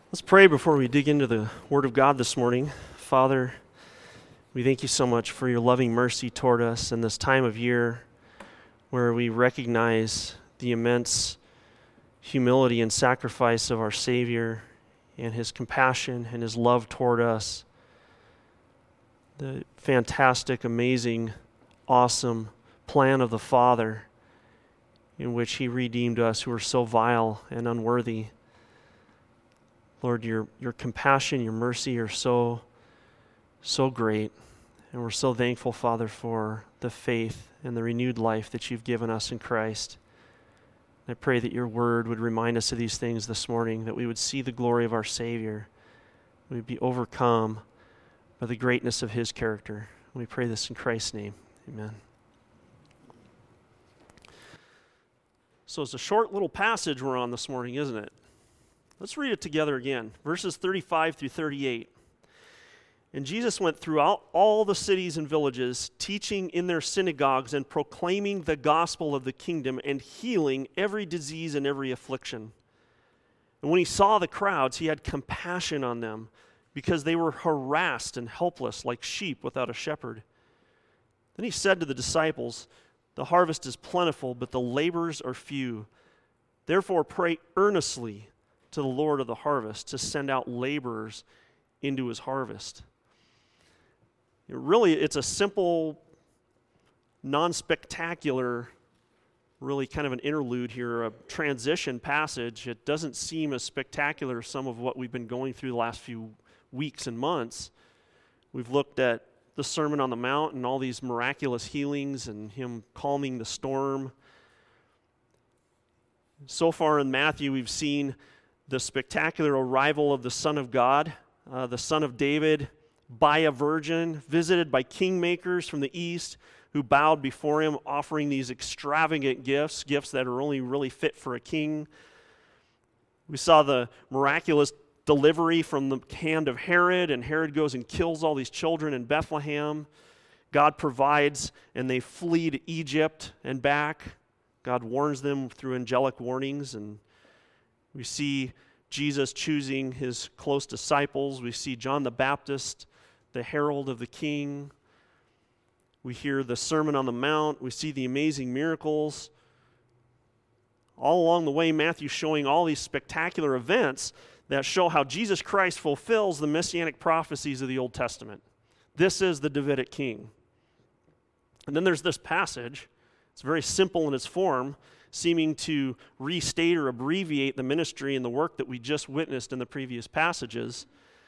Let's pray before we dig into the Word of God this morning. Father, we thank you so much for your loving mercy toward us in this time of year where we recognize the immense humility and sacrifice of our Savior and his compassion and his love toward us. The fantastic, amazing, awesome plan of the Father in which he redeemed us who were so vile and unworthy. Lord, your compassion, your mercy are so great. And we're so thankful, Father, for the faith and the renewed life that you've given us in Christ. I pray that your word would remind us of these things this morning, that we would see the glory of our Savior. We would be overcome by the greatness of his character. We pray this in Christ's name. Amen. So it's a short little passage we're on this morning, isn't it? Let's read it together again, verses 35 through 38. And Jesus went throughout all the cities and villages, teaching in their synagogues and proclaiming the gospel of the kingdom and healing every disease and every affliction. And when he saw the crowds, he had compassion on them because they were harassed and helpless like sheep without a shepherd. Then he said to the disciples, "The harvest is plentiful, but the laborers are few. Therefore pray earnestly to the Lord of the harvest to send out laborers into his harvest." Really, it's a simple, non-spectacular, really kind of an interlude here, a transition passage. It doesn't seem as spectacular as some of what we've been going through the last few weeks and months. We've looked at the Sermon on the Mount and all these miraculous healings and him calming the storm. So far in Matthew, we've seen the spectacular arrival of the Son of God, the Son of David, by a virgin, visited by kingmakers from the east who bowed before him, offering these extravagant gifts that are only really fit for a king. We saw the miraculous delivery from the hand of Herod, and Herod goes and kills all these children in Bethlehem. God provides, and they flee to Egypt and back. God warns them through angelic warnings, and we see Jesus choosing his close disciples. We see John the Baptist, the herald of the king. We hear the Sermon on the Mount. We see the amazing miracles. All along the way, Matthew's showing all these spectacular events that show how Jesus Christ fulfills the messianic prophecies of the Old Testament. This is the Davidic king. And then there's this passage. It's very simple in its form, seeming to restate or abbreviate the ministry and the work that we just witnessed in the previous passages.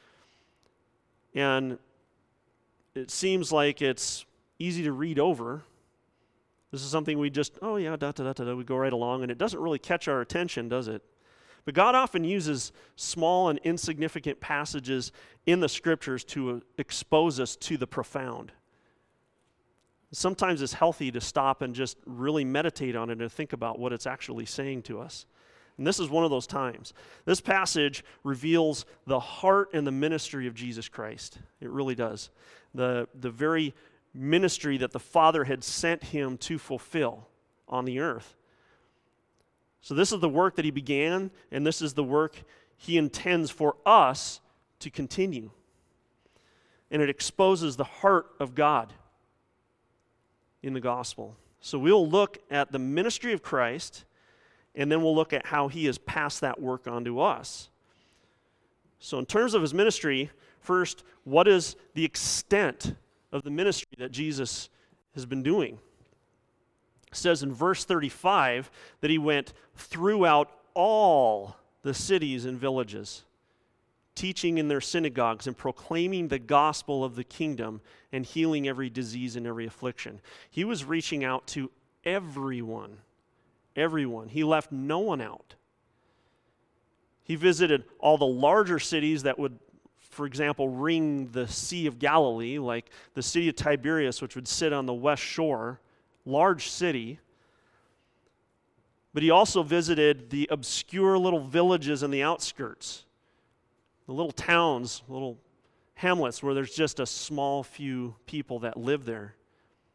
And it seems like it's easy to read over. This is something we just, we go right along, and it doesn't really catch our attention, does it? But God often uses small and insignificant passages in the Scriptures to expose us to the profound. Sometimes it's healthy to stop and just really meditate on it and think about what it's actually saying to us. And this is one of those times. This passage reveals the heart and the ministry of Jesus Christ. It really does. The very ministry that the Father had sent him to fulfill on the earth. So this is the work that he began, and this is the work he intends for us to continue. And it exposes the heart of God in the gospel. So we'll look at the ministry of Christ, and then we'll look at how he has passed that work on to us. So in terms of his ministry, first, what is the extent of the ministry that Jesus has been doing? It says in verse 35 that he went throughout all the cities and villages, teaching in their synagogues and proclaiming the gospel of the kingdom and healing every disease and every affliction. He was reaching out to everyone. Everyone. He left no one out. He visited all the larger cities that would, for example, ring the Sea of Galilee, like the city of Tiberias, which would sit on the west shore, large city. But he also visited the obscure little villages in the outskirts, the little towns, little hamlets where there's just a small few people that live there.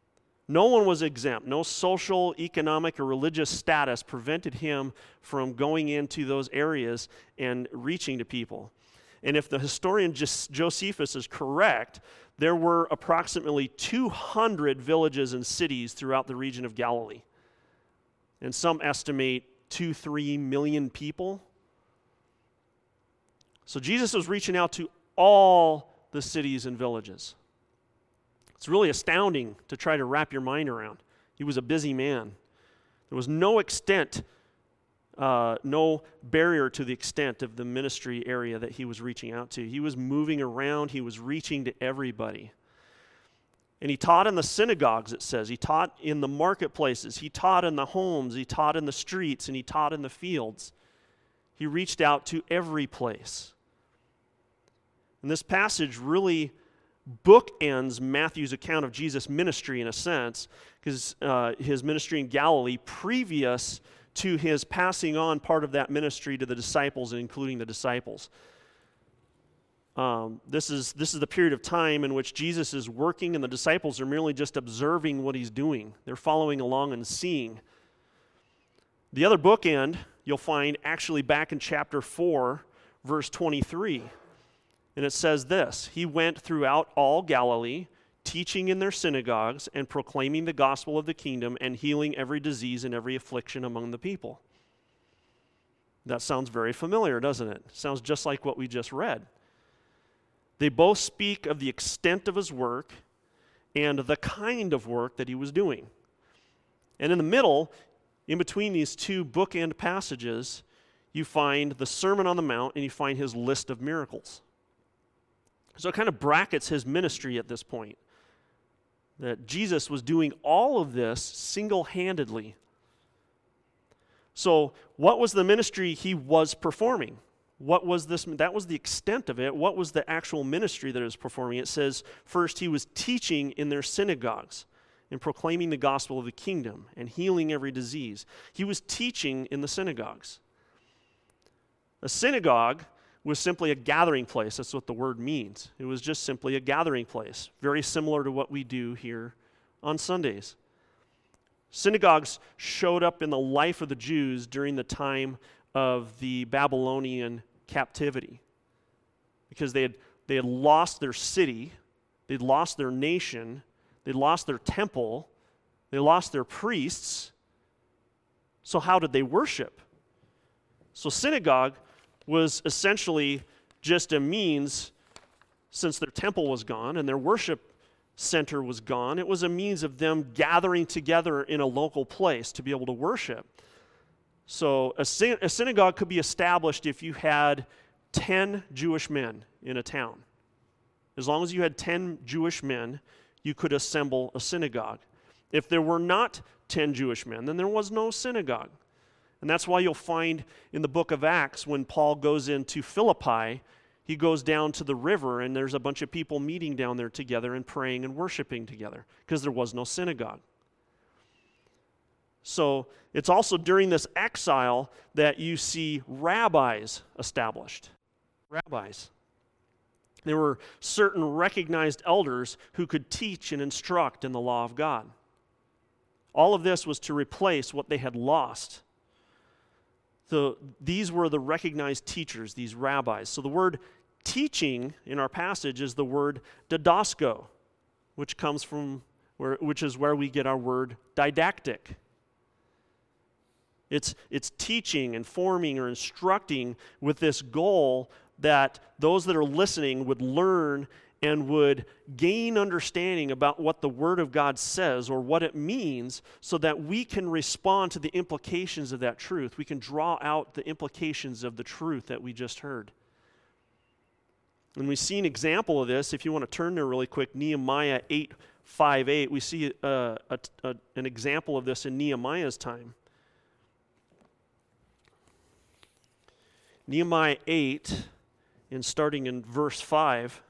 No one was exempt. No social, economic, or religious status prevented him from going into those areas and reaching to people. And if the historian Josephus is correct, there were approximately 200 villages and cities throughout the region of Galilee. And some estimate 2-3 million people. So Jesus was reaching out to all the cities and villages. It's really astounding to try to wrap your mind around. He was a busy man. There was no barrier to the extent of the ministry area that he was reaching out to. He was moving around. He was reaching to everybody. And he taught in the synagogues, it says. He taught in the marketplaces. He taught in the homes. He taught in the streets. And he taught in the fields. He reached out to every place. And this passage really bookends Matthew's account of Jesus' ministry in a sense, because his ministry in Galilee previous to his passing on part of that ministry to the disciples, and including the disciples. This is the period of time in which Jesus is working and the disciples are merely just observing what he's doing. They're following along and seeing. The other bookend you'll find actually back in chapter 4, verse 23. And it says this: he went throughout all Galilee, teaching in their synagogues and proclaiming the gospel of the kingdom and healing every disease and every affliction among the people. That sounds very familiar, doesn't it? Sounds just like what we just read. They both speak of the extent of his work and the kind of work that he was doing. And in the middle, in between these two bookend passages, you find the Sermon on the Mount and you find his list of miracles. So it kind of brackets his ministry at this point, that Jesus was doing all of this single-handedly. So what was the ministry he was performing? What was this? That was the extent of it. What was the actual ministry that he was performing? It says, first, he was teaching in their synagogues and proclaiming the gospel of the kingdom and healing every disease. He was teaching in the synagogues. A synagogue was simply a gathering place. That's what the word means. It was just simply a gathering place, very similar to what we do here on Sundays. Synagogues showed up in the life of the Jews during the time of the Babylonian captivity, because they had lost their city, they'd lost their nation, they'd lost their temple, they lost their priests. So how did they worship? So synagogue was essentially just a means, since their temple was gone and their worship center was gone, it was a means of them gathering together in a local place to be able to worship. So a synagogue could be established if you had 10 Jewish men in a town. As long as you had 10 Jewish men, you could assemble a synagogue. If there were not 10 Jewish men, then there was no synagogue. And that's why you'll find in the book of Acts, when Paul goes into Philippi, he goes down to the river and there's a bunch of people meeting down there together and praying and worshiping together, because there was no synagogue. So it's also during this exile that you see rabbis established. Rabbis. There were certain recognized elders who could teach and instruct in the law of God. All of this was to replace what they had lost. So these were the recognized teachers, these rabbis. So the word teaching in our passage is the word didasko, which is where we get our word didactic. It's teaching, informing, or instructing with this goal that those that are listening would learn and would gain understanding about what the Word of God says or what it means, so that we can respond to the implications of that truth. We can draw out the implications of the truth that we just heard. And we see an example of this, if you want to turn there really quick, Nehemiah 8:5-8. We see an example of this in Nehemiah's time. Nehemiah 8, and starting in verse 5.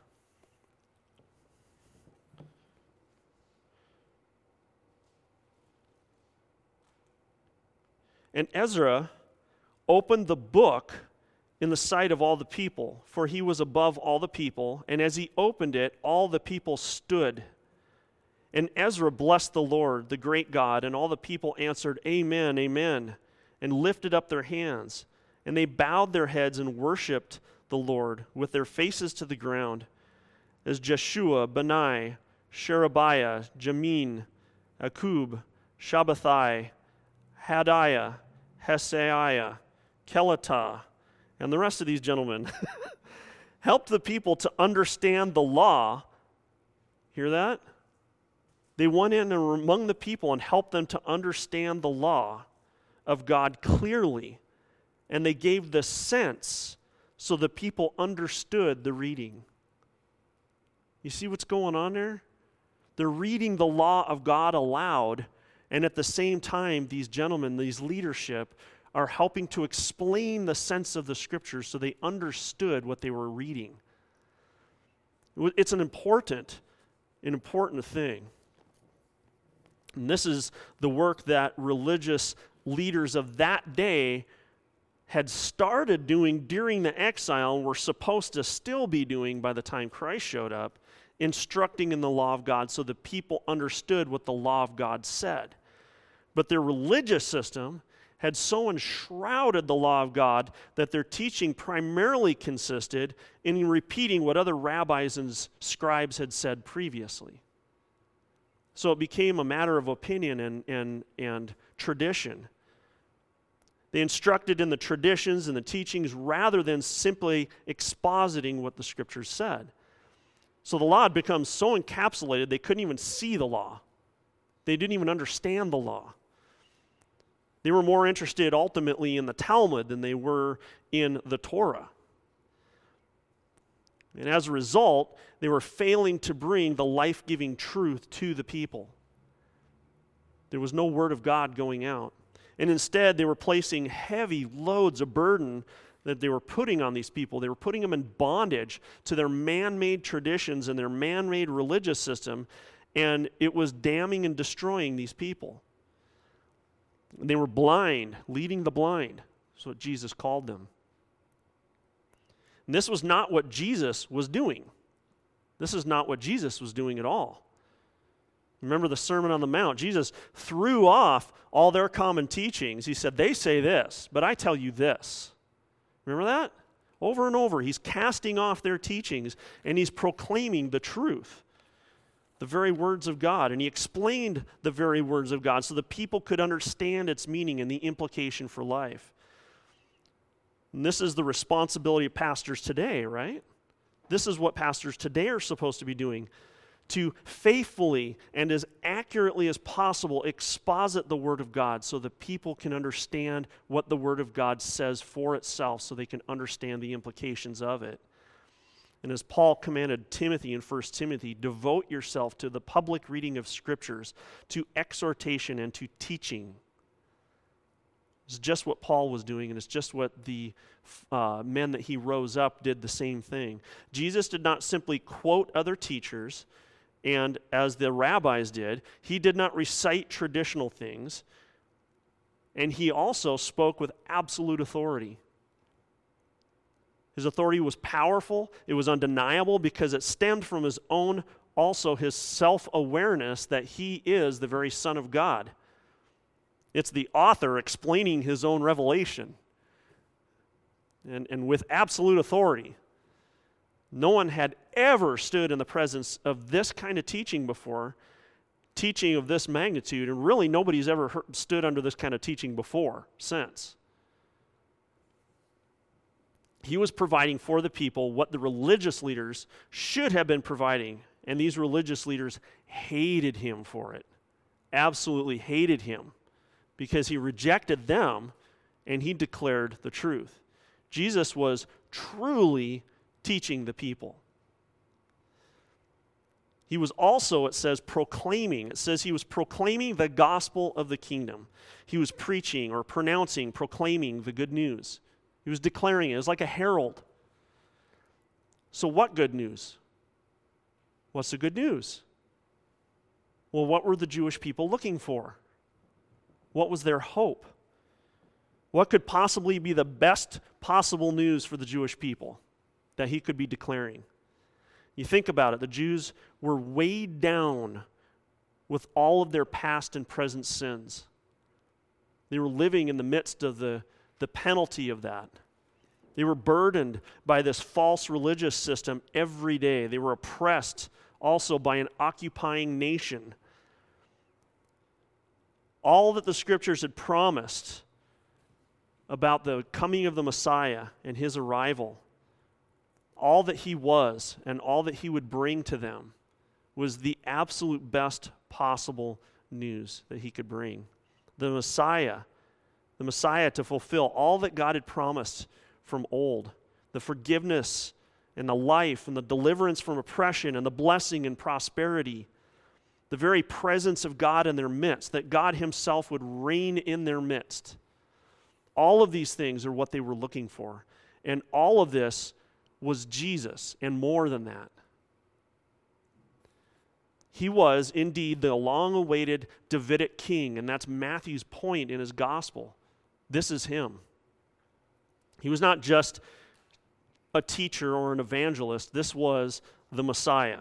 And Ezra opened the book in the sight of all the people, for he was above all the people. And as he opened it, all the people stood. And Ezra blessed the Lord, the great God, and all the people answered, Amen, Amen, and lifted up their hands. And they bowed their heads and worshipped the Lord with their faces to the ground, as Jeshua, Bani, Sherebiah, Jamin, Akub, Shabbathai, Hadiah, Hesaiah, Kelatah, and the rest of these gentlemen helped the people to understand the law. Hear that? They went in and were among the people and helped them to understand the law of God clearly. And they gave the sense so the people understood the reading. You see what's going on there? They're reading the law of God aloud, and at the same time, these gentlemen, these leadership, are helping to explain the sense of the Scriptures so they understood what they were reading. It's an important thing. And this is the work that religious leaders of that day had started doing during the exile and were supposed to still be doing by the time Christ showed up, instructing in the law of God so the people understood what the law of God said. But their religious system had so enshrouded the law of God that their teaching primarily consisted in repeating what other rabbis and scribes had said previously. So it became a matter of opinion and tradition. They instructed in the traditions and the teachings rather than simply expositing what the Scriptures said. So the law had become so encapsulated they couldn't even see the law. They didn't even understand the law. They were more interested ultimately in the Talmud than they were in the Torah. And as a result, they were failing to bring the life-giving truth to the people. There was no word of God going out. And instead, they were placing heavy loads of burden that they were putting on these people. They were putting them in bondage to their man-made traditions and their man-made religious system, and it was damning and destroying these people. And they were blind, leading the blind. That's what Jesus called them. And this was not what Jesus was doing. This is not what Jesus was doing at all. Remember the Sermon on the Mount. Jesus threw off all their common teachings. He said, they say this, but I tell you this. Remember that? Over and over, he's casting off their teachings, and he's proclaiming the truth, the very words of God. And he explained the very words of God so the people could understand its meaning and the implication for life. And this is the responsibility of pastors today, right? This is what pastors today are supposed to be doing, to faithfully and as accurately as possible exposit the Word of God so that people can understand what the Word of God says for itself so they can understand the implications of it. And as Paul commanded Timothy in 1 Timothy, devote yourself to the public reading of Scriptures, to exhortation and to teaching. It's just what Paul was doing, and it's just what the men that he rose up did the same thing. Jesus did not simply quote other teachers, and as the rabbis did, he did not recite traditional things, and he also spoke with absolute authority. His authority was powerful, it was undeniable because it stemmed from his own, also his self-awareness that he is the very Son of God. It's the author explaining his own revelation, and with absolute authority. No one had ever stood in the presence of this kind of teaching before, teaching of this magnitude, and really nobody's ever stood under this kind of teaching before, since. He was providing for the people what the religious leaders should have been providing, and these religious leaders hated him for it, absolutely hated him, because he rejected them and he declared the truth. Jesus was truly teaching the people. He was also, it says, proclaiming. It says he was proclaiming the gospel of the kingdom. He was preaching or pronouncing, proclaiming the good news. He was declaring it. It was like a herald. So what good news? What's the good news? Well, what were the Jewish people looking for? What was their hope? What could possibly be the best possible news for the Jewish people that he could be declaring? You think about it, the Jews were weighed down with all of their past and present sins. They were living in the midst of the penalty of that. They were burdened by this false religious system every day. They were oppressed also by an occupying nation. All that the scriptures had promised about the coming of the Messiah and his arrival, all that he was and all that he would bring to them, was the absolute best possible news that he could bring. The Messiah to fulfill all that God had promised from old, the forgiveness and the life and the deliverance from oppression and the blessing and prosperity, the very presence of God in their midst, that God himself would reign in their midst. All of these things are what they were looking for. And all of this was Jesus, and more than that. He was indeed the long-awaited Davidic king, and that's Matthew's point in his gospel. This is him. He was not just a teacher or an evangelist. This was the Messiah.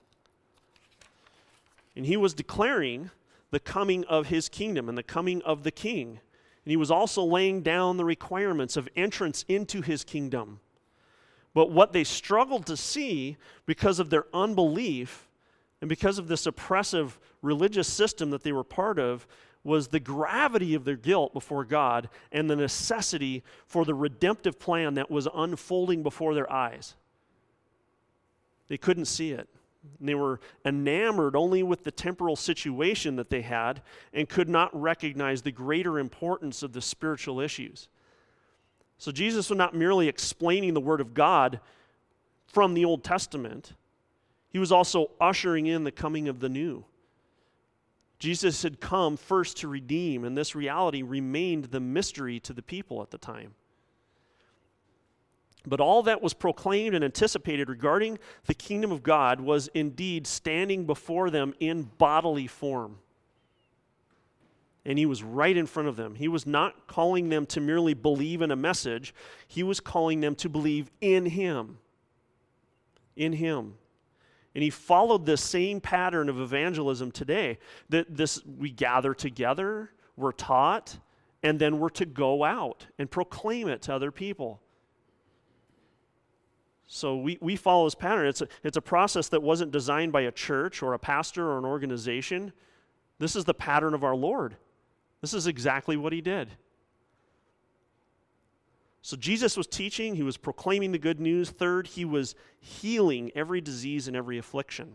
And he was declaring the coming of his kingdom and the coming of the king. And he was also laying down the requirements of entrance into his kingdom. But what they struggled to see because of their unbelief and because of this oppressive religious system that they were part of was the gravity of their guilt before God and the necessity for the redemptive plan that was unfolding before their eyes. They couldn't see it. And they were enamored only with the temporal situation that they had and could not recognize the greater importance of the spiritual issues. So Jesus was not merely explaining the Word of God from the Old Testament. He was also ushering in the coming of the new. Jesus had come first to redeem, and this reality remained the mystery to the people at the time. But all that was proclaimed and anticipated regarding the kingdom of God was indeed standing before them in bodily form. And he was right in front of them. He was not calling them to merely believe in a message. He was calling them to believe in him. In him. And he followed this same pattern of evangelism today. We gather together, we're taught, and then we're to go out and proclaim it to other people. So we follow this pattern. It's a process that wasn't designed by a church or a pastor or an organization. This is the pattern of our Lord. This is exactly what he did. So Jesus was teaching, he was proclaiming the good news. Third, he was healing every disease and every affliction.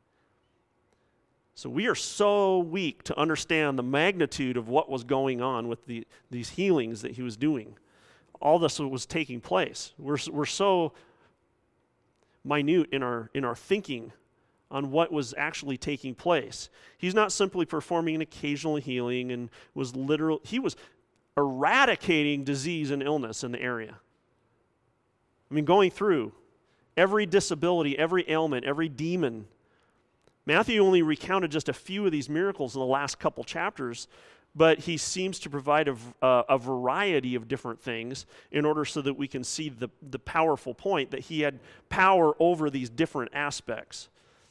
So we are so weak to understand the magnitude of what was going on with these healings that he was doing. All this was taking place. We're so minute in our thinking on what was actually taking place. He's not simply performing an occasional healing and he was eradicating disease and illness in the area. I mean, going through every disability, every ailment, every demon. Matthew only recounted just a few of these miracles in the last couple chapters, but he seems to provide a variety of different things in order so that we can see the powerful point that he had power over these different aspects.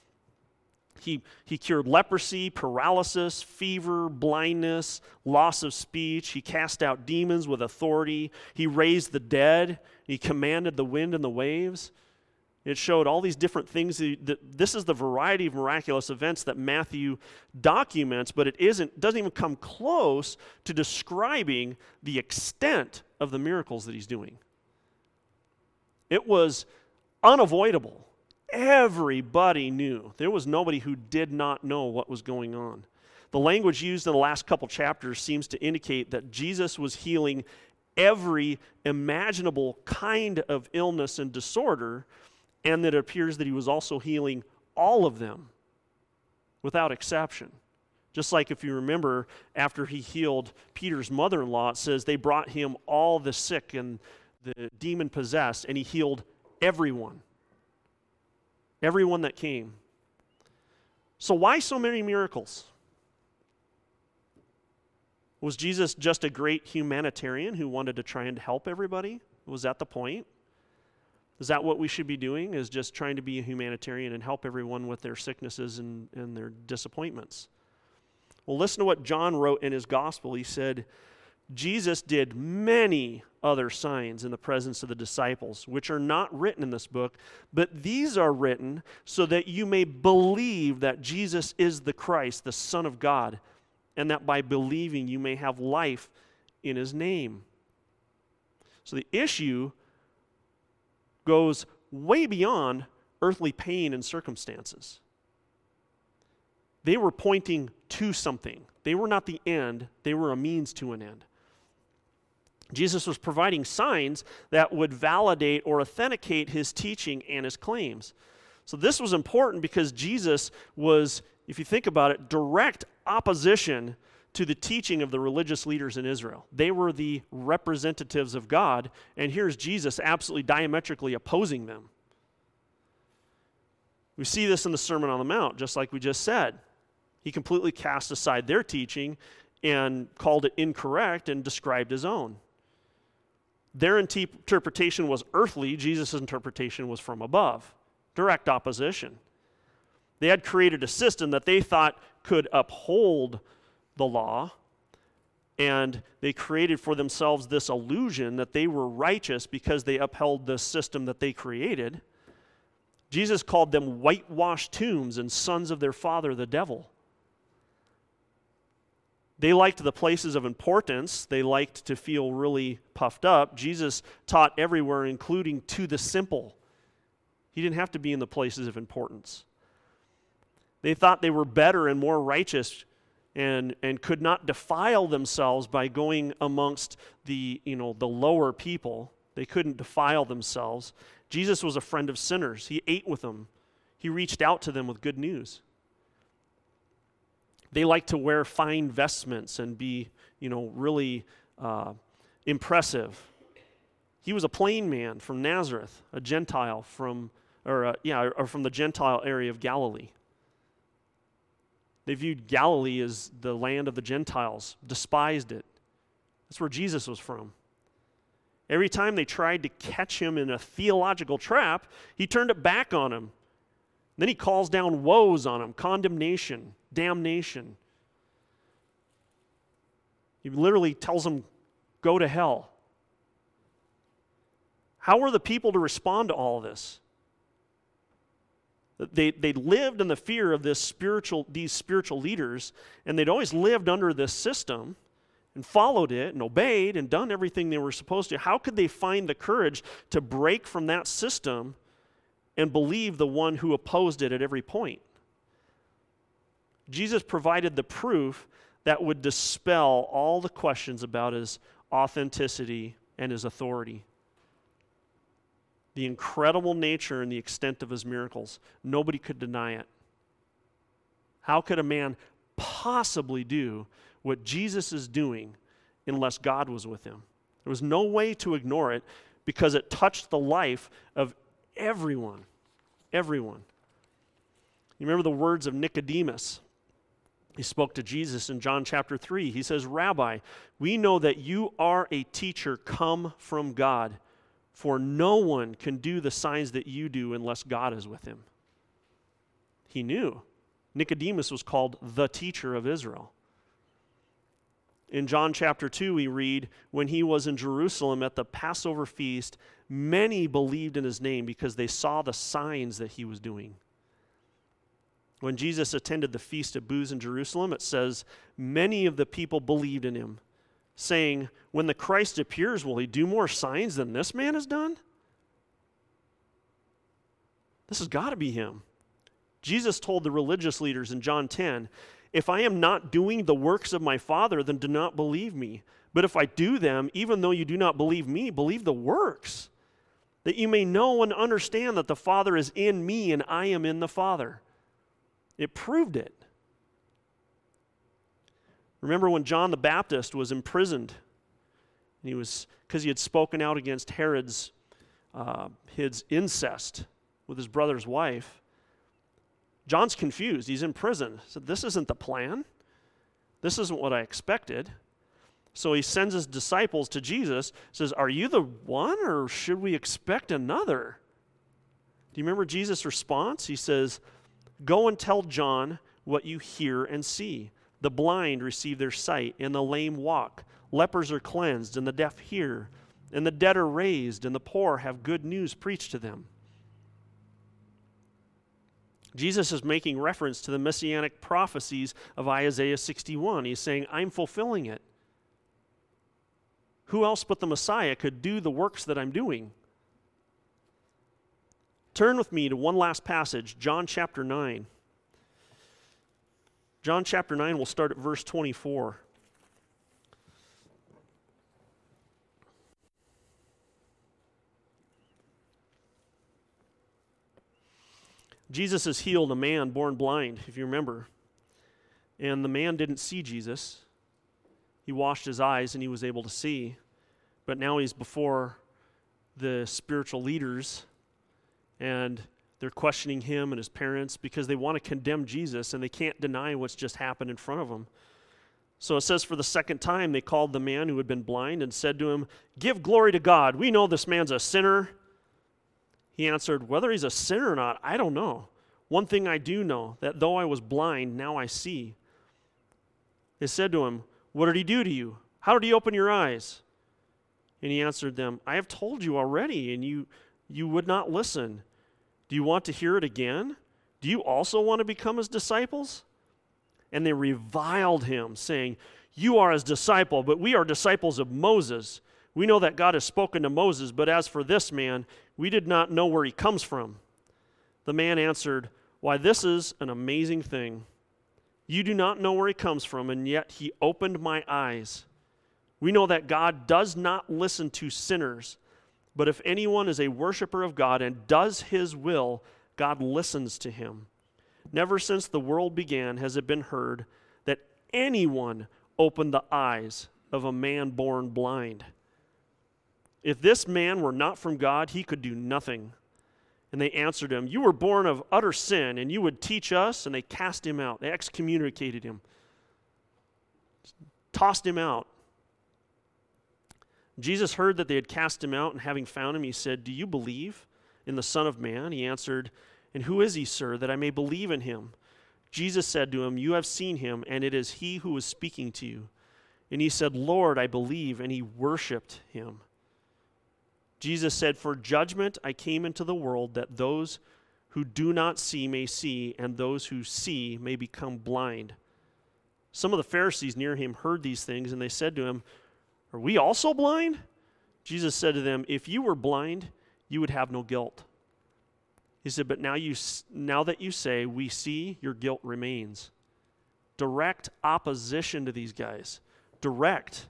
He cured leprosy, paralysis, fever, blindness, loss of speech. He cast out demons with authority. He raised the dead. He commanded the wind and the waves. It showed all these different things. This is the variety of miraculous events that Matthew documents, but it doesn't even come close to describing the extent of the miracles that he's doing. It was unavoidable. Everybody knew. There was nobody who did not know what was going on. The language used in the last couple chapters seems to indicate that Jesus was healing every imaginable kind of illness and disorder, and that it appears that he was also healing all of them without exception. Just like if you remember, after he healed Peter's mother-in-law, it says they brought him all the sick and the demon-possessed, and he healed everyone. Everyone that came. So why so many miracles? Was Jesus just a great humanitarian who wanted to try and help everybody? Was that the point? Is that what we should be doing, is just trying to be a humanitarian and help everyone with their sicknesses and their disappointments? Well, listen to what John wrote in his gospel. He said, Jesus did many other signs in the presence of the disciples, which are not written in this book, but these are written so that you may believe that Jesus is the Christ, the Son of God, and that by believing you may have life in his name. So the issue goes way beyond earthly pain and circumstances. They were pointing to something. They were not the end. They were a means to an end. Jesus was providing signs that would validate or authenticate his teaching and his claims. So this was important because Jesus was, if you think about it, direct opposition to the teaching of the religious leaders in Israel. They were the representatives of God, and here's Jesus absolutely diametrically opposing them. We see this in the Sermon on the Mount, just like we just said. He completely cast aside their teaching and called it incorrect and described his own. Their interpretation was earthly. Jesus' interpretation was from above. Direct opposition. They had created a system that they thought could uphold the law, and they created for themselves this illusion that they were righteous because they upheld the system that they created. Jesus called them whitewashed tombs and sons of their father, the devil. They liked the places of importance. They liked to feel really puffed up. Jesus taught everywhere, including to the simple. He didn't have to be in the places of importance. They thought they were better and more righteous and could not defile themselves by going amongst the lower people. They couldn't defile themselves. Jesus was a friend of sinners. He ate with them. He reached out to them with good news. They liked to wear fine vestments and be, really impressive. He was a plain man from Nazareth, a Gentile from the Gentile area of Galilee. They viewed Galilee as the land of the Gentiles, despised it. That's where Jesus was from. Every time they tried to catch him in a theological trap, he turned it back on him. Then he calls down woes on them, condemnation, damnation. He literally tells them, go to hell. How were the people to respond to all of this? They lived in the fear of these spiritual leaders, and they'd always lived under this system and followed it and obeyed and done everything they were supposed to. How could they find the courage to break from that system and believe the one who opposed it at every point? Jesus provided the proof that would dispel all the questions about his authenticity and his authority. The incredible nature and the extent of his miracles. Nobody could deny it. How could a man possibly do what Jesus is doing unless God was with him? There was no way to ignore it because it touched the life of everyone. Everyone. You remember the words of Nicodemus? He spoke to Jesus in John chapter 3. He says, Rabbi, we know that you are a teacher come from God, for no one can do the signs that you do unless God is with him. He knew. Nicodemus was called the teacher of Israel. In John chapter 2, we read, when he was in Jerusalem at the Passover feast, many believed in his name because they saw the signs that he was doing. When Jesus attended the Feast of Booths in Jerusalem, it says, many of the people believed in him, saying, when the Christ appears, will he do more signs than this man has done? This has got to be him. Jesus told the religious leaders in John 10, if I am not doing the works of my Father, then do not believe me. But if I do them, even though you do not believe me, believe the works, that you may know and understand that the Father is in me and I am in the Father. It proved it. Remember when John the Baptist was imprisoned, and he was because he had spoken out against Herod's his incest with his brother's wife. John's confused. He's in prison. He said, this isn't the plan. This isn't what I expected. So he sends his disciples to Jesus, says, are you the one, or should we expect another? Do you remember Jesus' response? He says, go and tell John what you hear and see. The blind receive their sight, and the lame walk. Lepers are cleansed, and the deaf hear, and the dead are raised, and the poor have good news preached to them. Jesus is making reference to the messianic prophecies of Isaiah 61. He's saying, I'm fulfilling it. Who else but the Messiah could do the works that I'm doing? Turn with me to one last passage, John chapter 9. John chapter 9, we'll start at verse 24. Jesus has healed a man born blind, if you remember. And the man didn't see Jesus. He washed his eyes and he was able to see. But now he's before the spiritual leaders, and they're questioning him and his parents because they want to condemn Jesus, and they can't deny what's just happened in front of them. So it says, for the second time they called the man who had been blind and said to him, give glory to God. We know this man's a sinner. He answered, whether he's a sinner or not, I don't know. One thing I do know, that though I was blind, now I see. They said to him, what did he do to you? How did he open your eyes? And he answered them, I have told you already, and you would not listen. Do you want to hear it again? Do you also want to become his disciples? And they reviled him, saying, you are his disciple, but we are disciples of Moses. We know that God has spoken to Moses, but as for this man, we did not know where he comes from. The man answered, why, this is an amazing thing. You do not know where he comes from, and yet he opened my eyes. We know that God does not listen to sinners, but if anyone is a worshiper of God and does his will, God listens to him. Never since the world began has it been heard that anyone opened the eyes of a man born blind. If this man were not from God, he could do nothing. And they answered him, you were born of utter sin, and you would teach us? And they cast him out. They excommunicated him, tossed him out. Jesus heard that they had cast him out, and having found him, he said, do you believe in the Son of Man? He answered, and who is he, sir, that I may believe in him? Jesus said to him, you have seen him, and it is he who is speaking to you. And he said, Lord, I believe, and he worshiped him. Jesus said, for judgment I came into the world, that those who do not see may see, and those who see may become blind. Some of the Pharisees near him heard these things, and they said to him, are we also blind? Jesus said to them, if you were blind, you would have no guilt. He said, but now that you say, we see, your guilt remains. Direct opposition to these guys. Direct.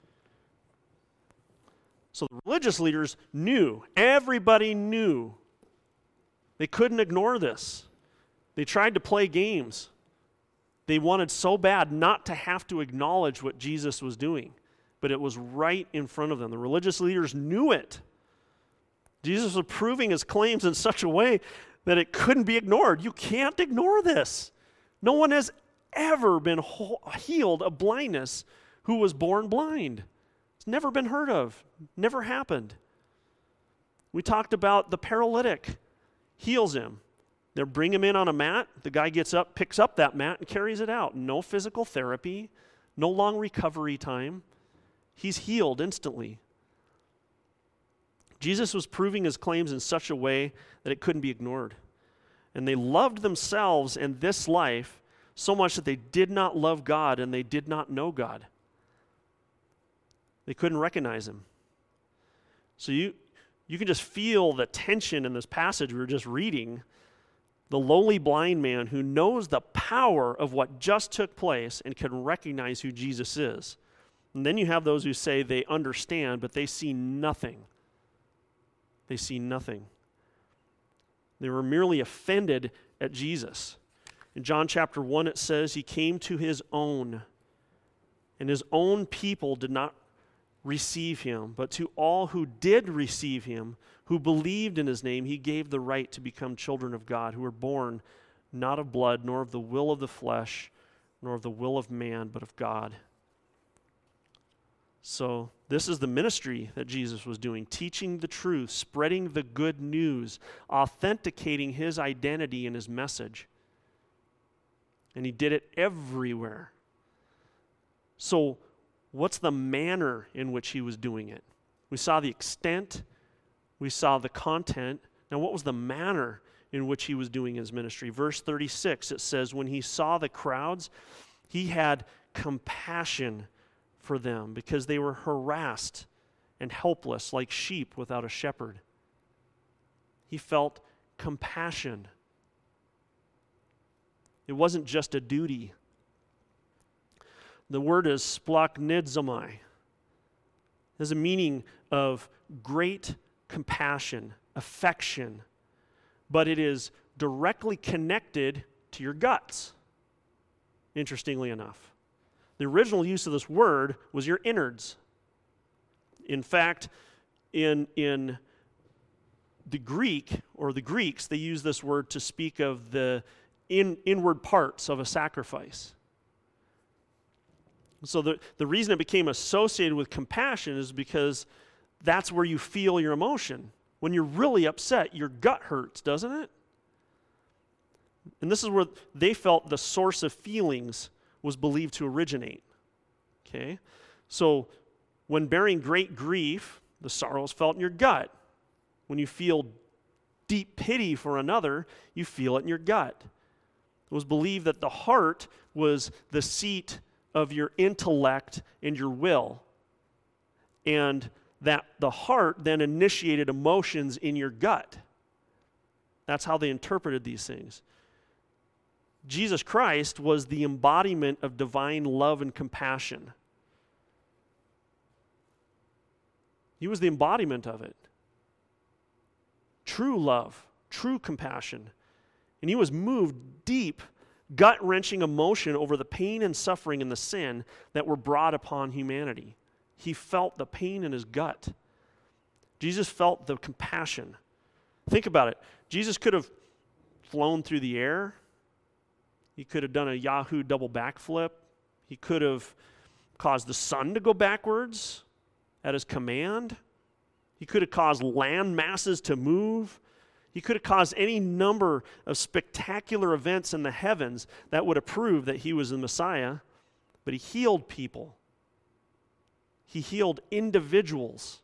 So the religious leaders knew. Everybody knew. They couldn't ignore this. They tried to play games. They wanted so bad not to have to acknowledge what Jesus was doing. But it was right in front of them. The religious leaders knew it. Jesus was proving his claims in such a way that it couldn't be ignored. You can't ignore this. No one has ever been healed of blindness who was born blind. It's never been heard of. Never happened. We talked about the paralytic. Heals him. They bring him in on a mat. The guy gets up, picks up that mat, and carries it out. No physical therapy. No long recovery time. He's healed instantly. Jesus was proving his claims in such a way that it couldn't be ignored. And they loved themselves and this life so much that they did not love God and they did not know God. They couldn't recognize him. So you can just feel the tension in this passage we were just reading. The lowly blind man who knows the power of what just took place and can recognize who Jesus is. And then you have those who say they understand, but they see nothing. They see nothing. They were merely offended at Jesus. In John chapter 1, it says, he came to his own, and his own people did not receive him. But to all who did receive him, who believed in his name, he gave the right to become children of God, who were born not of blood, nor of the will of the flesh, nor of the will of man, but of God. So this is the ministry that Jesus was doing, teaching the truth, spreading the good news, authenticating his identity and his message. And he did it everywhere. So what's the manner in which he was doing it? We saw the extent, we saw the content. Now what was the manner in which he was doing his ministry? Verse 36, it says, when he saw the crowds, he had compassion for them because they were harassed and helpless like sheep without a shepherd. He felt compassion. It wasn't just a duty. The word is splachnidzomai. It has a meaning of great compassion, affection, but it is directly connected to your guts, interestingly enough. The original use of this word was your innards. In fact, in the Greek, or the Greeks, they use this word to speak of the inward parts of a sacrifice. So the reason it became associated with compassion is because that's where you feel your emotion. When you're really upset, your gut hurts, doesn't it? And this is where they felt the source of feelings was believed to originate. Okay? So when bearing great grief, the sorrow is felt in your gut. When you feel deep pity for another, you feel it in your gut. It was believed that the heart was the seat of your intellect and your will, and that the heart then initiated emotions in your gut. That's how they interpreted these things. Jesus Christ was the embodiment of divine love and compassion. He was the embodiment of it. True love, true compassion. And he was moved deep, gut-wrenching emotion over the pain and suffering and the sin that were brought upon humanity. He felt the pain in his gut. Jesus felt the compassion. Think about it. Jesus could have flown through the air. He could have done a Yahoo double backflip. He could have caused the sun to go backwards at his command. He could have caused land masses to move. He could have caused any number of spectacular events in the heavens that would have proved that he was the Messiah, but he healed people. He healed individuals.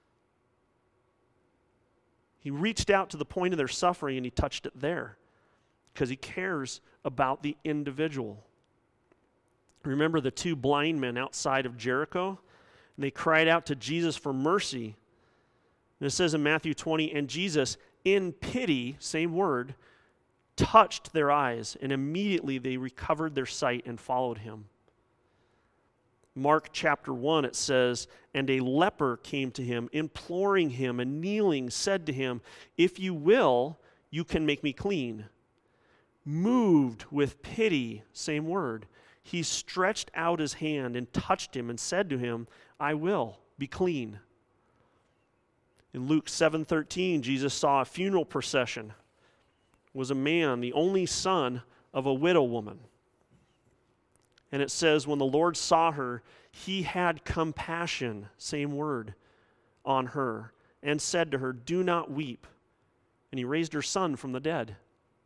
He reached out to the point of their suffering and he touched it there because he cares about the individual. Remember the two blind men outside of Jericho? And they cried out to Jesus for mercy. And it says in Matthew 20, and Jesus, in pity, same word, touched their eyes, and immediately they recovered their sight and followed him. Mark chapter 1, it says, and a leper came to him, imploring him, and kneeling said to him, if you will, you can make me clean. Moved with pity, same word, he stretched out his hand and touched him and said to him, I will, be clean. In Luke 7:13, Jesus saw a funeral procession. It was a man, the only son of a widow woman. And it says, when the Lord saw her, he had compassion, same word, on her, and said to her, do not weep. And he raised her son from the dead.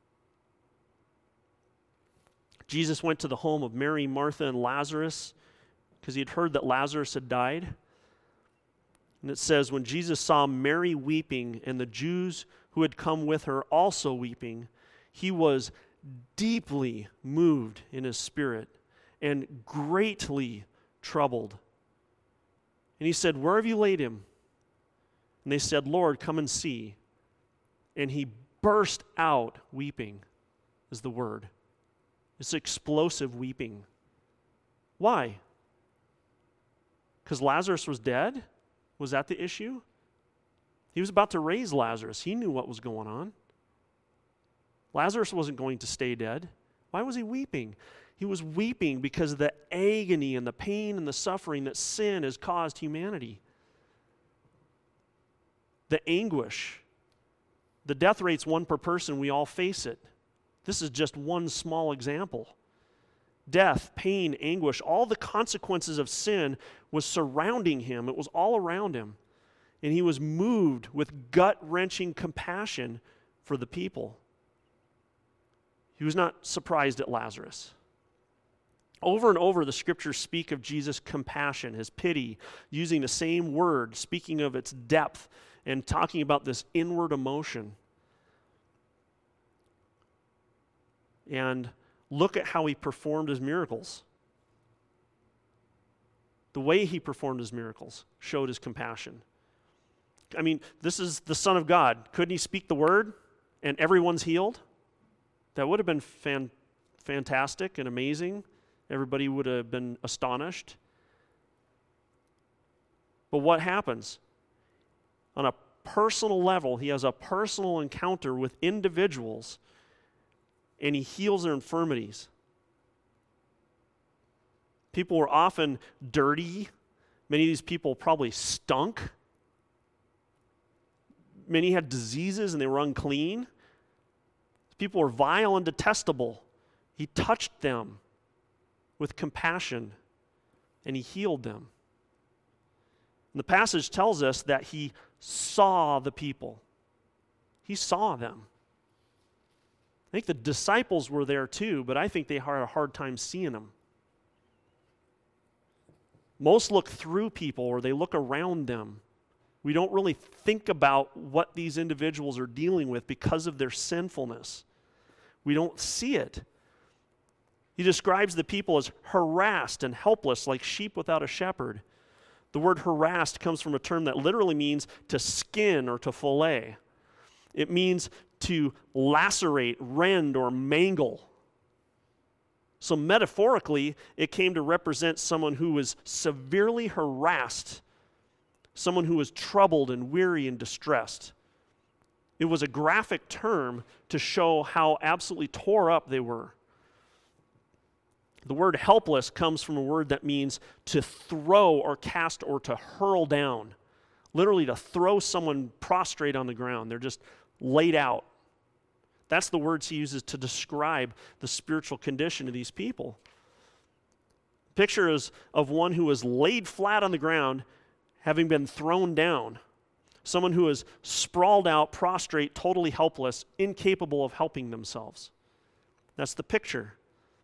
Jesus went to the home of Mary, Martha, and Lazarus because he had heard that Lazarus had died. And it says, when Jesus saw Mary weeping and the Jews who had come with her also weeping, he was deeply moved in his spirit and greatly troubled. And he said, where have you laid him? And they said, Lord, come and see. And he burst out weeping, is the word. It's explosive weeping. Why? Because Lazarus was dead? Was that the issue? He was about to raise Lazarus. He knew what was going on. Lazarus wasn't going to stay dead. Why was he weeping? He was weeping because of the agony and the pain and the suffering that sin has caused humanity. The anguish. The death rate's 1 per person. We all face it. This is just one small example. Death, pain, anguish, all the consequences of sin was surrounding him. It was all around him. And he was moved with gut-wrenching compassion for the people. He was not surprised at Lazarus. Over and over, the scriptures speak of Jesus' compassion, his pity, using the same word, speaking of its depth, and talking about this inward emotion. And look at how he performed his miracles. The way he performed his miracles showed his compassion. I mean, this is the Son of God. Couldn't he speak the word and everyone's healed? That would have been fantastic and amazing. Everybody would have been astonished. But what happens? On a personal level, he has a personal encounter with individuals, and he heals their infirmities. People were often dirty. Many of these people probably stunk. Many had diseases and they were unclean. People were vile and detestable. He touched them with compassion, and he healed them. And the passage tells us that he saw the people. He saw them. I think the disciples were there too, but I think they had a hard time seeing them. Most look through people, or they look around them. We don't really think about what these individuals are dealing with because of their sinfulness. We don't see it. He describes the people as harassed and helpless, like sheep without a shepherd. The word harassed comes from a term that literally means to skin or to fillet. It means to lacerate, rend, or mangle. So metaphorically, it came to represent someone who was severely harassed, someone who was troubled and weary and distressed. It was a graphic term to show how absolutely tore up they were. The word helpless comes from a word that means to throw or cast or to hurl down. Literally to throw someone prostrate on the ground. They're just laid out. That's the words he uses to describe the spiritual condition of these people. Picture is of one who is laid flat on the ground, having been thrown down. Someone who is sprawled out, prostrate, totally helpless, incapable of helping themselves. That's the picture.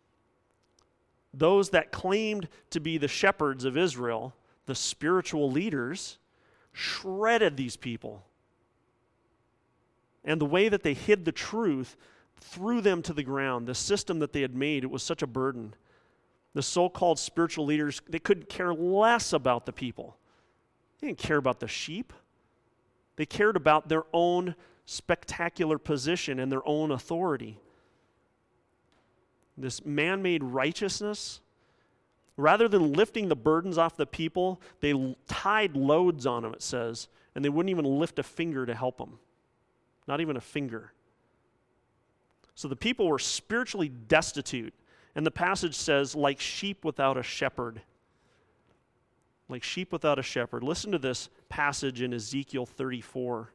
Those that claimed to be the shepherds of Israel, the spiritual leaders, shredded these people. And the way that they hid the truth threw them to the ground. The system that they had made, it was such a burden. The so-called spiritual leaders, they couldn't care less about the people. They didn't care about the sheep. They cared about their own spectacular position and their own authority. This man-made righteousness, rather than lifting the burdens off the people, they tied loads on them, it says, and they wouldn't even lift a finger to help them. Not even a finger. So the people were spiritually destitute, and the passage says, like sheep without a shepherd. Like sheep without a shepherd. Listen to this passage in Ezekiel 34.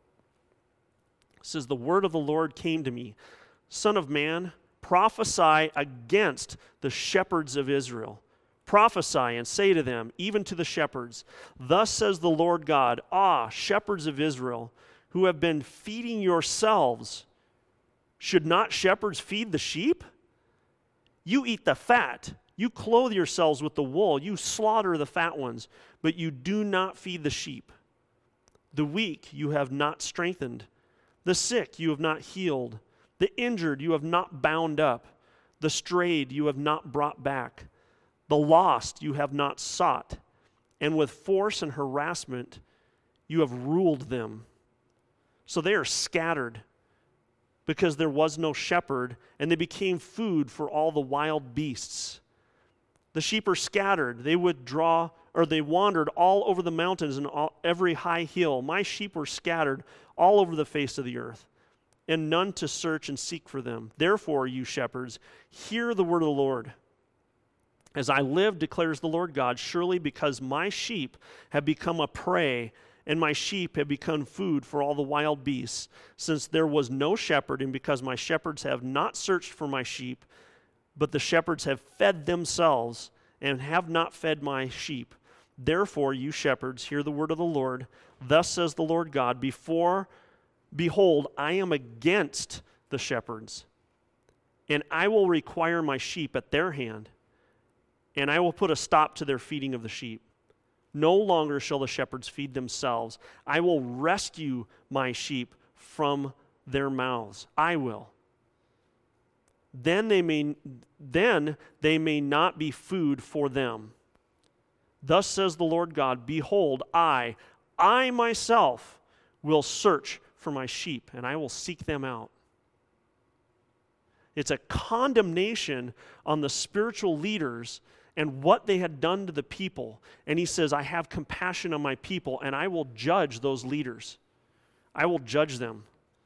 It says, the word of the Lord came to me, Son of man, prophesy against the shepherds of Israel. Prophesy and say to them, even to the shepherds, thus says the Lord God, shepherds of Israel, who have been feeding yourselves, should not shepherds feed the sheep? You eat the fat. You clothe yourselves with the wool. You slaughter the fat ones, but you do not feed the sheep. The weak you have not strengthened. The sick you have not healed. The injured you have not bound up. The strayed you have not brought back. The lost you have not sought. And with force and harassment you have ruled them. So they are scattered because there was no shepherd, and they became food for all the wild beasts. The sheep are scattered. They wandered all over the mountains and every high hill. My sheep were scattered all over the face of the earth, and none to search and seek for them. Therefore, you shepherds, hear the word of the Lord. As I live, declares the Lord God, surely because my sheep have become a prey, and my sheep have become food for all the wild beasts, since there was no shepherd, and because my shepherds have not searched for my sheep, but the shepherds have fed themselves and have not fed my sheep. Therefore, you shepherds, hear the word of the Lord. Thus says the Lord God, behold, I am against the shepherds, and I will require my sheep at their hand, and I will put a stop to their feeding of the sheep. No longer shall the shepherds feed themselves. I will rescue my sheep from their mouths. I will. Then they may not be food for them. Thus says the Lord God, behold, I myself will search for my sheep, and I will seek them out. It's a condemnation on the spiritual leaders and what they had done to the people. And he says, I have compassion on my people, and I will judge those leaders. I will judge them.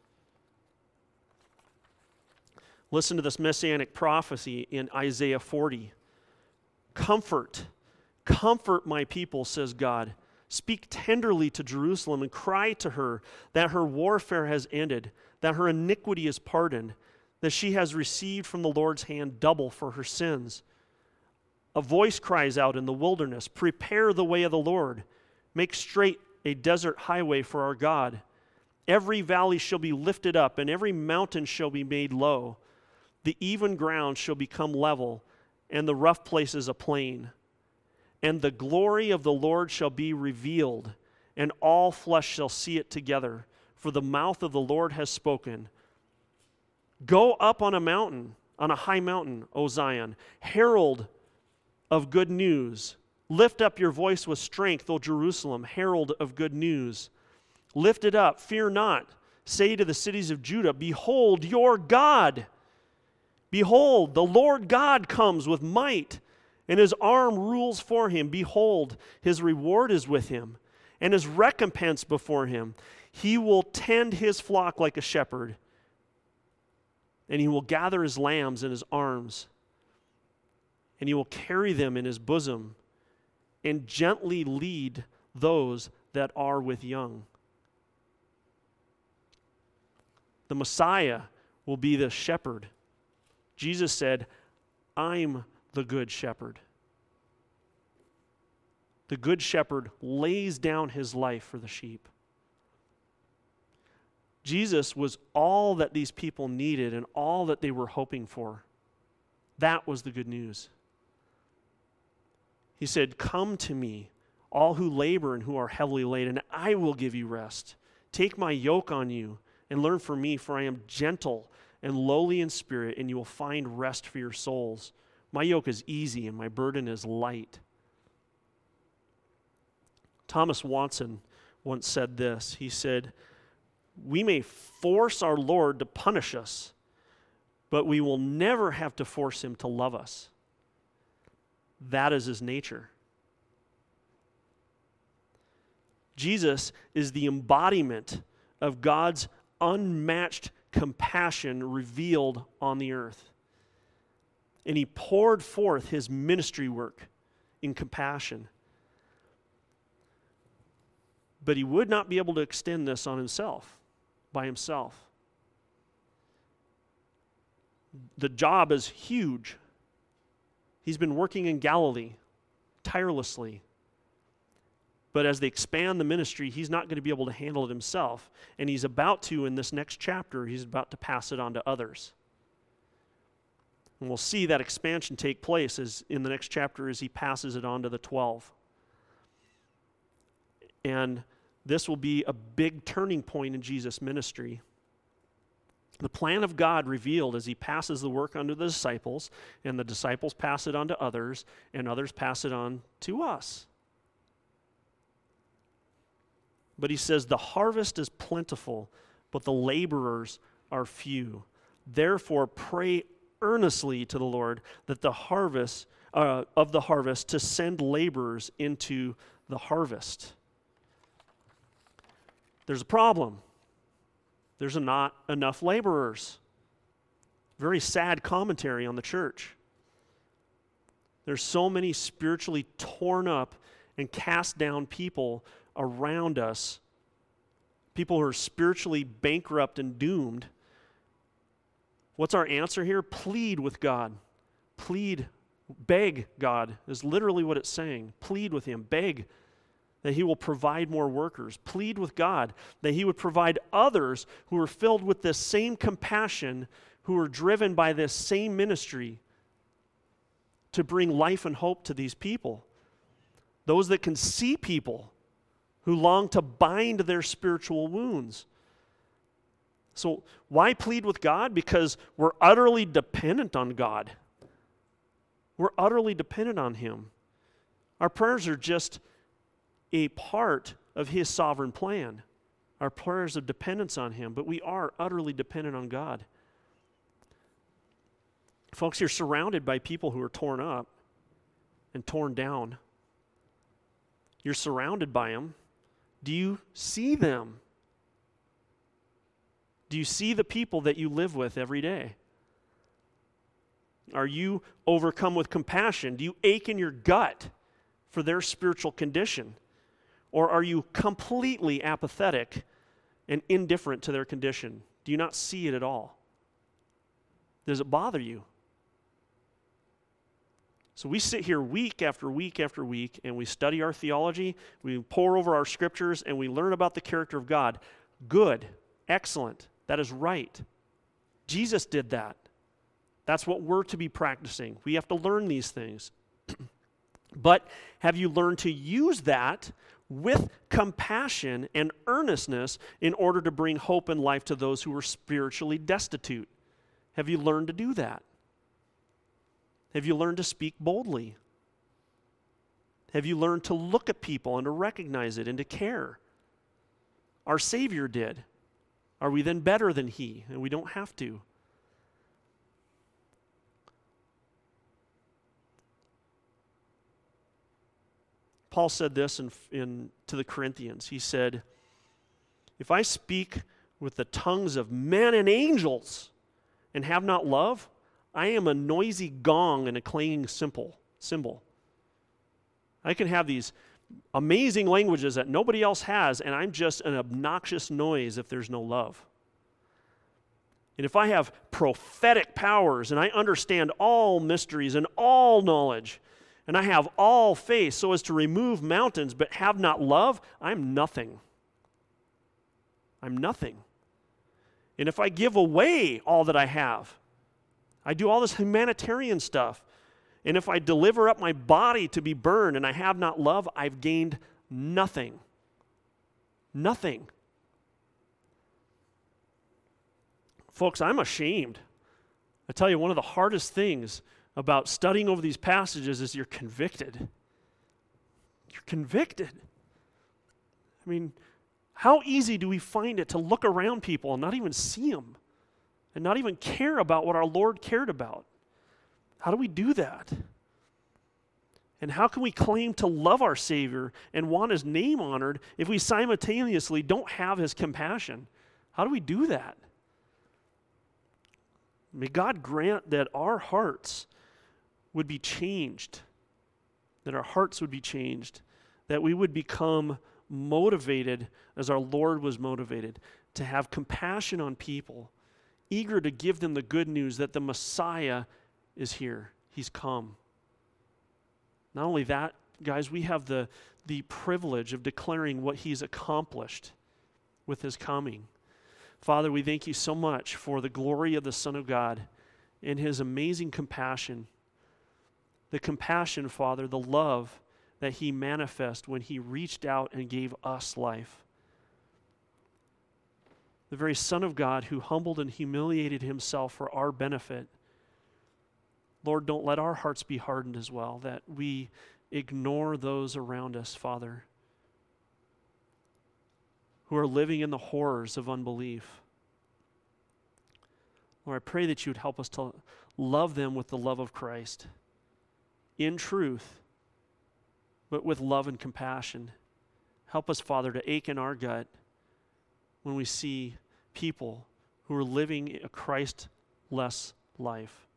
Listen to this messianic prophecy in Isaiah 40. Comfort my people, says God. Speak tenderly to Jerusalem and cry to her that her warfare has ended, that her iniquity is pardoned, that she has received from the Lord's hand double for her sins. A voice cries out in the wilderness, prepare the way of the Lord. Make straight a desert highway for our God. Every valley shall be lifted up, and every mountain shall be made low. The even ground shall become level, and the rough places a plain. And the glory of the Lord shall be revealed, and all flesh shall see it together, for the mouth of the Lord has spoken. Go up on a mountain, on a high mountain, O Zion, herald of good news. Lift up your voice with strength, O Jerusalem, herald of good news. Lift it up, fear not. Say to the cities of Judah, behold your God. Behold, the Lord God comes with might, and his arm rules for him. Behold, his reward is with him, and his recompense before him. He will tend his flock like a shepherd, and he will gather his lambs in his arms, and he will carry them in his bosom, and gently lead those that are with young. The Messiah will be the shepherd. Jesus said, I'm the good shepherd. The good shepherd lays down his life for the sheep. Jesus was all that these people needed and all that they were hoping for. That was the good news. He said, come to me, all who labor and who are heavily laden, and I will give you rest. Take my yoke on you and learn from me, for I am gentle and lowly in spirit, and you will find rest for your souls. My yoke is easy and my burden is light. Thomas Watson once said this. He said, we may force our Lord to punish us, but we will never have to force him to love us. That is his nature. Jesus is the embodiment of God's unmatched compassion revealed on the earth. And he poured forth his ministry work in compassion. But he would not be able to extend this on himself, by himself. The job is huge. He's been working in Galilee tirelessly. But as they expand the ministry, he's not going to be able to handle it himself. And he's about to, in this next chapter, he's about to pass it on to others. And we'll see that expansion take place as in the next chapter as he passes it on to the 12. And this will be a big turning point in Jesus' ministry. The plan of God revealed as he passes the work on to the disciples, and the disciples pass it on to others, and others pass it on to us. But he says, the harvest is plentiful, but the laborers are few. Therefore, pray earnestly to the Lord that the harvest of the harvest to send laborers into the harvest. There's a problem. There's not enough laborers. Very sad commentary on the church. There's so many spiritually torn up and cast down people around us, people who are spiritually bankrupt and doomed. What's our answer here? Plead with God. Plead, beg God is literally what it's saying. Plead with him, beg that he will provide more workers. Plead with God that he would provide others who are filled with this same compassion, who are driven by this same ministry to bring life and hope to these people. Those that can see people who long to bind their spiritual wounds. So why plead with God? Because we're utterly dependent on God. We're utterly dependent on Him. Our prayers are just a part of His sovereign plan. Our prayers of dependence on Him, but we are utterly dependent on God. Folks, you're surrounded by people who are torn up and torn down. You're surrounded by them. Do you see them? Do you see the people that you live with every day? Are you overcome with compassion? Do you ache in your gut for their spiritual condition? Or are you completely apathetic and indifferent to their condition? Do you not see it at all? Does it bother you? So we sit here week after week after week, and we study our theology, we pore over our scriptures, and we learn about the character of God. Good, excellent, that is right. Jesus did that. That's what we're to be practicing. We have to learn these things. But have you learned to use that with compassion and earnestness in order to bring hope and life to those who are spiritually destitute? Have you learned to do that? Have you learned to speak boldly? Have you learned to look at people and to recognize it and to care? Our Savior did. Are we then better than He? And we don't have to. Paul said this to the Corinthians. He said, if I speak with the tongues of men and angels and have not love, I am a noisy gong and a clanging cymbal. I can have these amazing languages that nobody else has, and I'm just an obnoxious noise if there's no love. And if I have prophetic powers and I understand all mysteries and all knowledge, and I have all faith so as to remove mountains but have not love, I'm nothing. I'm nothing. And if I give away all that I have, I do all this humanitarian stuff, and if I deliver up my body to be burned and I have not love, I've gained nothing. Nothing. Folks, I'm ashamed. I tell you, one of the hardest things about studying over these passages is you're convicted. You're convicted. I mean, how easy do we find it to look around people and not even see them and not even care about what our Lord cared about? How do we do that? And how can we claim to love our Savior and want His name honored if we simultaneously don't have His compassion? How do we do that? May God grant that our hearts would be changed, that our hearts would be changed, that we would become motivated as our Lord was motivated, to have compassion on people, eager to give them the good news that the Messiah is here. He's come. Not only that, guys, we have the privilege of declaring what He's accomplished with His coming. Father, we thank You so much for the glory of the Son of God and His amazing compassion. The compassion, Father, the love that He manifested when He reached out and gave us life. The very Son of God who humbled and humiliated Himself for our benefit. Lord, don't let our hearts be hardened as well, that we ignore those around us, Father, who are living in the horrors of unbelief. Lord, I pray that You would help us to love them with the love of Christ, in truth, but with love and compassion. Help us, Father, to ache in our gut when we see people who are living a Christ-less life.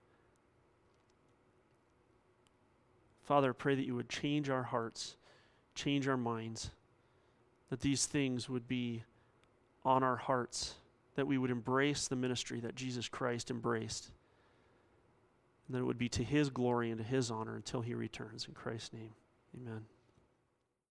Father, I pray that You would change our hearts, change our minds, that these things would be on our hearts, that we would embrace the ministry that Jesus Christ embraced, and that it would be to His glory and to His honor until He returns. In Christ's name, amen.